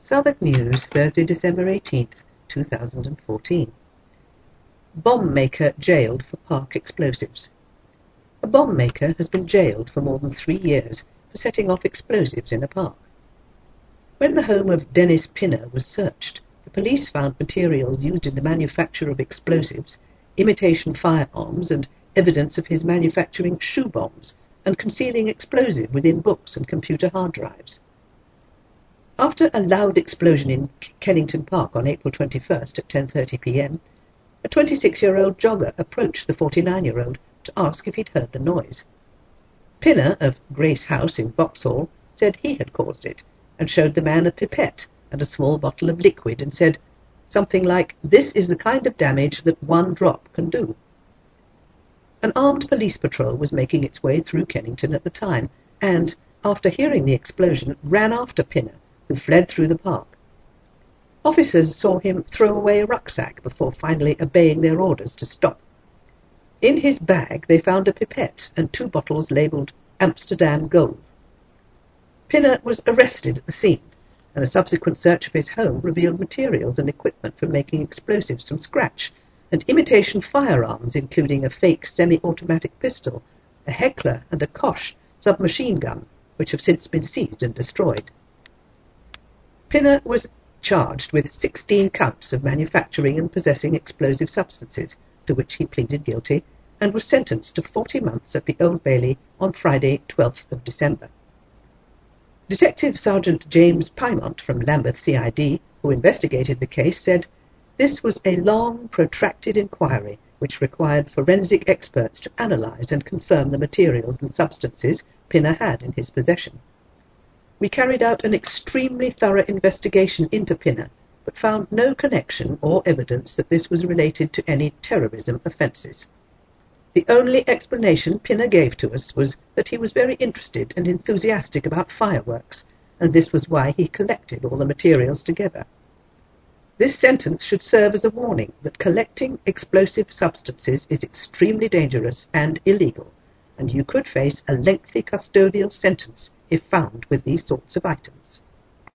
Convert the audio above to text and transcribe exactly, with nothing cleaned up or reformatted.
Southwark News, Thursday, December eighteenth, two thousand fourteen. Bomb maker jailed for park explosives. A bomb maker has been jailed for more than three years for setting off explosives in a park. When the home of Dennis Pinner was searched, the police found materials used in the manufacture of explosives, imitation firearms, and evidence of his manufacturing shoe bombs and concealing explosive within books and computer hard drives. After a loud explosion in Kennington Park on April twenty-first at ten thirty p m, a twenty-six-year-old jogger approached the forty-nine-year-old to ask if he'd heard the noise. Pinner of Grace House in Vauxhall said he had caused it, and showed the man a pipette and a small bottle of liquid and said something like, "This is the kind of damage that one drop can do." An armed police patrol was making its way through Kennington at the time and, after hearing the explosion, ran after Pinner, who fled through the park. Officers saw him throw away a rucksack before finally obeying their orders to stop. In his bag they found a pipette and two bottles labelled Amsterdam Gold. Pinner was arrested at the scene, and a subsequent search of his home revealed materials and equipment for making explosives from scratch, and imitation firearms including a fake semi-automatic pistol, a Heckler and a Koch submachine gun, which have since been seized and destroyed. Pinner was charged with sixteen counts of manufacturing and possessing explosive substances, to which he pleaded guilty, and was sentenced to forty months at the Old Bailey on Friday, twelfth of December. Detective Sergeant James Pymont from Lambeth C I D, who investigated the case, said, "This was a long, protracted inquiry which required forensic experts to analyse and confirm the materials and substances Pinner had in his possession. We carried out an extremely thorough investigation into Pinner, but found no connection or evidence that this was related to any terrorism offences. The only explanation Pinner gave to us was that he was very interested and enthusiastic about fireworks, and this was why he collected all the materials together. This sentence should serve as a warning that collecting explosive substances is extremely dangerous and illegal, and you could face a lengthy custodial sentence if found with these sorts of items."